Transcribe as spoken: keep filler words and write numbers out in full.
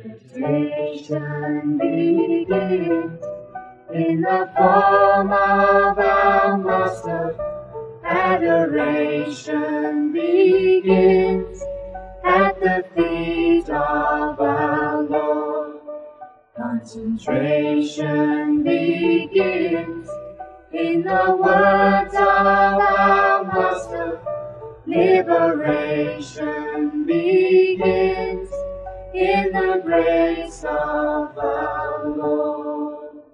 Meditation begins in the form of our Master. Adoration begins at the feet of our Lord. Concentration begins in the words of our Master. Liberation begins in the grace of our Lord.